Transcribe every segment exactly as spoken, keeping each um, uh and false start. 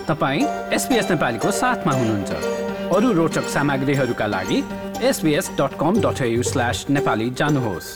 तपाईँ एसबीएस नेपालीको साथमा हुनुहुन्छ। अरू रोचक सामग्रीहरूका लागि S B S dot com dot A U slash Nepali जानुहोस्।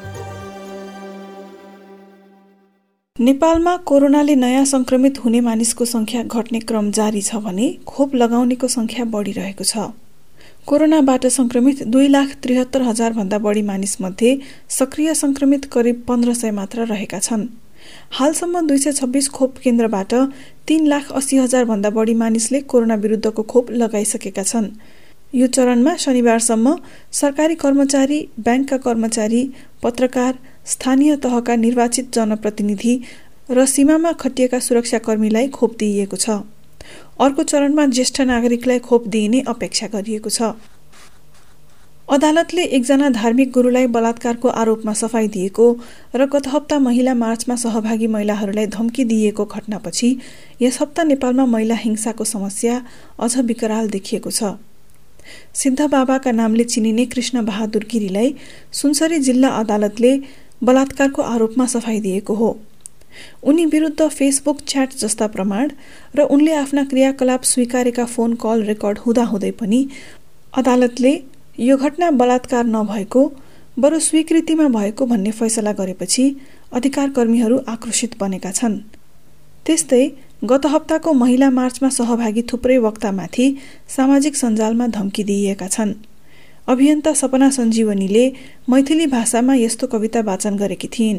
नेपालमा कोरोनाले नयाँ संक्रमित हुने मानिसको संख्या घट्ने क्रम जारी छ भने खोप लगाउनेको संख्या बढिरहेको छ। कोरोनाबाट संक्रमित दुई लाख त्रिहत्तर हजार भन्दा बढी मानिस मध्ये सक्रिय संक्रमित करिब पन्ध्र सय मात्र रहेका छन्। हालसम्म दुई सय छब्बीस खोप केन्द्रबाट तीन लाख अस्सी हजार भन्दा बढी मानिसले कोरोना विरुद्धको खोप लगाइसकेका छन्। यो चरणमा शनिबारसम्म सरकारी कर्मचारी, ब्याङ्कका कर्मचारी, पत्रकार, स्थानीय तहका निर्वाचित जनप्रतिनिधि र सीमामा खटिएका सुरक्षाकर्मीलाई खोप दिइएको छ। अर्को चरणमा ज्येष्ठ नागरिकलाई खोप दिइने अपेक्षा गरिएको छ। अदालतले एकजना धार्मिक गुरुलाई बलात्कारको आरोपमा सफाई दिएको र गत हप्ता महिला मार्चमा सहभागी महिलाहरूलाई धम्की दिइएको घटनापछि यस हप्ता नेपालमा महिला हिंसाको समस्या अझ विकराल देखिएको छ। सिद्ध बाबाका नामले चिनिने कृष्ण बहादुर गिरीलाई सुनसरी जिल्ला अदालतले बलात्कारको आरोपमा सफाई दिएको हो। उनी विरुद्ध फेसबुक च्याट जस्ता प्रमाण र उनले आफ्ना क्रियाकलाप स्वीकारेका फोन कल रेकर्ड हुँदाहुँदै पनि अदालतले यो घटना बलात्कार नभएको बरु स्वीकृतिमा भएको भन्ने फैसला गरेपछि अधिकारकर्मीहरू आक्रोशित बनेका छन्। त्यस्तै गत हप्ताको महिला मार्चमा सहभागी थुप्रै वक्तामाथि सामाजिक सञ्जालमा धम्की दिइएका छन्। अभियन्ता सपना सञ्जीवनीले मैथिली भाषामा यस्तो कविता वाचन गरेकी थिइन्।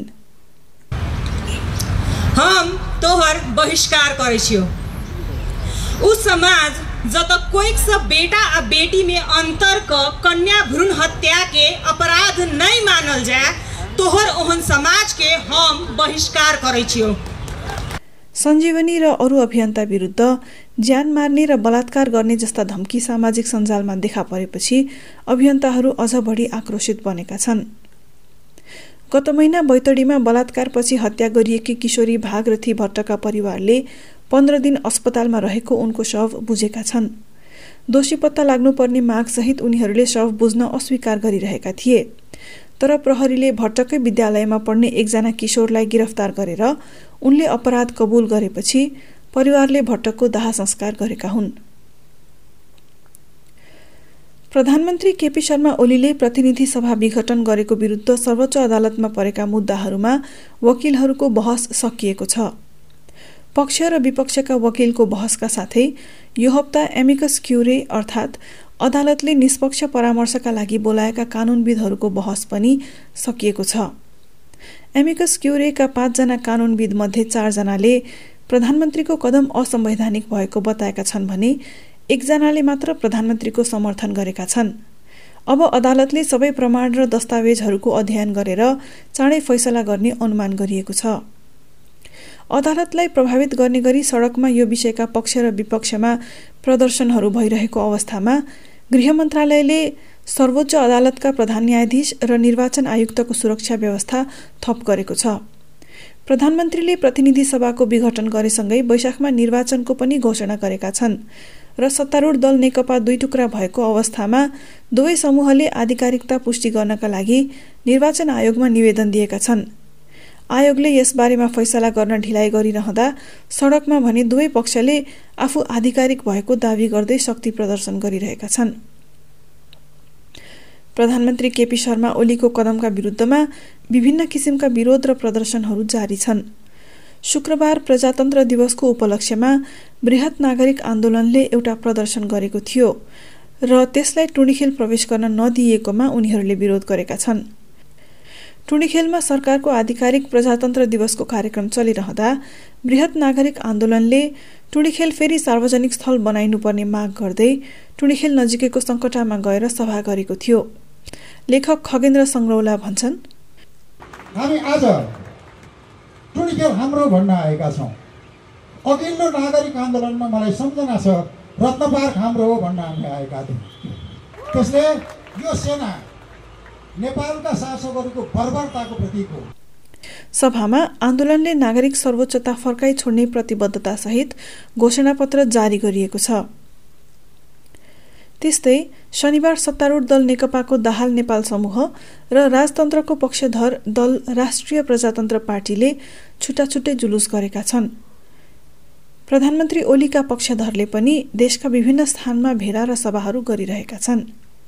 हम तोहर बहिष्कार करै छियौ। उ समाज जत कोइक सब बेटा आ बेटी में अंतर क कन्या भ्रूण हत्या के अपराध नहीं मानल जाए, तोहर ओहन समाज के हम बहिष्कार करै छियौ। सञ्जीवनी र अरू अभियन्ता विरुद्ध ज्यान मार्ने र बलात्कार गर्ने जस्ता धम्की सामाजिक सञ्जालमा देखा परेपछि अभियन्ताहरू अझ बढी आक्रोशित बनेका छन्। गत महिना बैतडीमा बलात्कारपछि हत्या गरिएकी किशोरी भागरथी भट्टका परिवारले पन्ध्र दिन अस्पतालमा रहेको उनको शव बुझेका छन्। दोषी पत्ता लाग्नुपर्ने मागसहित उनीहरूले शव बुझ्न अस्वीकार गरिरहेका थिए। तर प्रहरीले भट्टकै विद्यालयमा पढ्ने एकजना किशोरलाई गिरफ्तार गरेर उनले अपराध कबुल गरेपछि परिवारले भट्टको दाह संस्कार गरेका हुन्। प्रधानमन्त्री केपी शर्मा ओलीले प्रतिनिधि सभा विघटन गरेको विरुद्ध सर्वोच्च अदालतमा परेका मुद्दाहरूमा वकिलहरूको बहस सकिएको छ। पक्ष र विपक्षका वकिलको बहसका साथै यो हप्ता एमिकस क्युरे अर्थात् अदालतले निष्पक्ष परामर्शका लागि बोलाएका कानूनविदहरूको बहस पनि सकिएको छ। एमिकस क्युरेका पाँचजना कानूनविद मध्ये चारजनाले प्रधानमन्त्रीको कदम असंवैधानिक भएको बताएका छन् भने एकजनाले मात्र प्रधानमन्त्रीको समर्थन गरेका छन्। अब अदालतले सबै प्रमाण र दस्तावेजहरूको अध्ययन गरेर चाँडै फैसला गर्ने अनुमान गरिएको छ। अदालतलाई प्रभावित गर्ने गरी सडकमा यो विषयका पक्ष र विपक्षमा प्रदर्शनहरू भइरहेको अवस्थामा गृह मन्त्रालयले सर्वोच्च अदालतका प्रधान न्यायाधीश र निर्वाचन आयुक्तको सुरक्षा व्यवस्था थप गरेको छ। प्रधानमन्त्रीले प्रतिनिधि सभाको विघटन गरेसँगै वैशाखमा निर्वाचनको पनि घोषणा गरेका छन् र सत्तारूढ दल नेकपा दुई टुक्रा भएको अवस्थामा दुवै समूहले आधिकारिकता पुष्टि गर्नका लागि निर्वाचन आयोगमा निवेदन दिएका छन्। आयोगले यसबारेमा फैसला गर्न ढिलाइ गरिरहँदा सडकमा भने दुवै पक्षले आफू आधिकारिक भएको दावी गर्दै शक्ति प्रदर्शन गरिरहेका छन्। प्रधानमन्त्री केपी शर्मा ओलीको कदमका विरुद्धमा विभिन्न किसिमका विरोध र प्रदर्शनहरू जारी छन्। शुक्रबार प्रजातन्त्र दिवसको उपलक्ष्यमा बृहत नागरिक आन्दोलनले एउटा प्रदर्शन गरेको थियो र त्यसलाई टुँडीखेल प्रवेश गर्न नदिएकोमा उनीहरूले विरोध गरेका छन्। टुँडीखेलमा सरकारको आधिकारिक प्रजातन्त्र दिवसको कार्यक्रम चलिरहँदा बृहत नागरिक आन्दोलनले टुँडीखेल फेरि सार्वजनिक स्थल बनाइनुपर्ने माग गर्दै टुँडीखेल नजिकैको सङ्कटामा गएर सभा गरेको थियो। लेखक खगेन्द्र सङ्ग्रौला भन्छन्, हामी आज टुँडीखेल हाम्रो भन्न आएका छौँ। अघिल्लो नागरिक आन्दोलनमा मलाई सम्झना छ, रत्न पार्क हाम्रो हो भन्न हामी आएका थियौँ। त्यसले यो सेना नेपालका शासकहरूको बर्बरताको प्रतीक हो। सभामा आन्दोलनले नागरिक सर्वोच्चता फर्काई छोड्ने प्रतिबद्धता सहित घोषणापत्र जारी गरिएको छ। त्यस्तै शनिबार सत्तारूढ दल नेकपाको दाहाल नेपाल समूह र राजतन्त्रको पक्षधर दल राष्ट्रिय प्रजातन्त्र पार्टीले छुट्टा छुट्टै जुलुस गरेका छन्। प्रधानमन्त्री ओलीका पक्षधरले पनि देशका विभिन्न स्थानमा भेला र सभाहरू गरिरहेका छन्।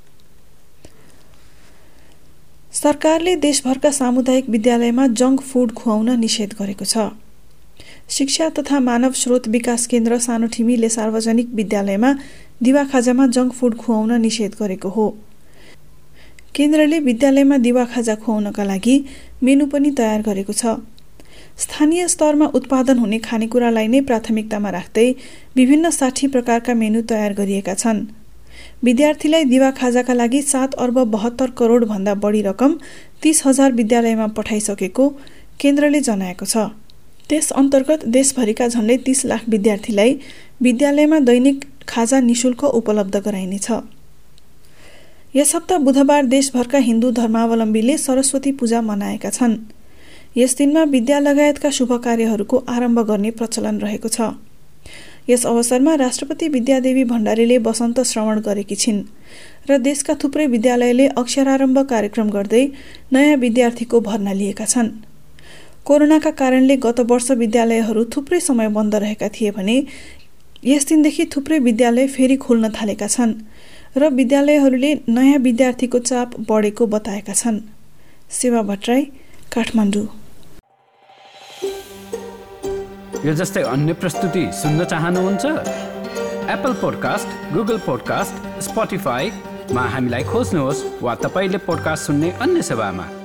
सरकारले देशभरका सामुदायिक विद्यालयमा जङ्क फुड खुवाउन निषेध गरेको छ। शिक्षा तथा मानव स्रोत विकास केन्द्र सानोठिमीले सार्वजनिक विद्यालयमा दिवा खाजामा जङ्क फुड खुवाउन निषेध गरेको हो। केन्द्रले विद्यालयमा दिवा खाजा खुवाउनका लागि मेनु पनि तयार गरेको छ। स्थानीय स्तरमा उत्पादन हुने खानेकुरालाई नै प्राथमिकतामा राख्दै विभिन्न साठी प्रकारका मेनु तयार गरिएका छन्। विद्यार्थीलाई दिवा खाजाका लागि सात अर्ब बहत्तर करोड भन्दा बढी रकम तीस हजार विद्यालयमा पठाइसकेको केन्द्रले जनाएको छ। त्यस अन्तर्गत देशभरिका झण्डै तीस लाख विद्यार्थीलाई विद्यालयमा दैनिक खाजा निशुल्क उपलब्ध गराइनेछ। यस हप्ता बुधबार देशभरका हिन्दू धर्मावलम्बीले सरस्वती पूजा मनाएका छन्। यस दिनमा विद्या लगायतका शुभ कार्यहरूको आरम्भ गर्ने प्रचलन रहेको छ। यस अवसरमा राष्ट्रपति विद्यादेवी भण्डारीले वसन्त श्रवण गरेकी छिन् र देशका थुप्रै विद्यालयले अक्षरारम्भ कार्यक्रम गर्दै नयाँ विद्यार्थीको भर्ना लिएका छन्। कोरोनाका कारणले गत वर्ष विद्यालयहरू थुप्रै समय बन्द रहेका थिए भने यस दिनदेखि थुप्रै विद्यालय फेरि खोल्न थालेका छन् र विद्यालयहरूले नयाँ विद्यार्थीको चाप बढेको बताएका छन्। सेवा भट्टराई, काठमाडौँ। यो जस्तै अन्य प्रस्तुति सुन्न चाहनुहुन्छ? एप्पल पोडकास्ट, गुगल पोडकास्ट, स्पोटिफाईमा हामीलाई खोज्नुहोस् वा तपाईँले पोडकास्ट सुन्ने अन्य सेवामा।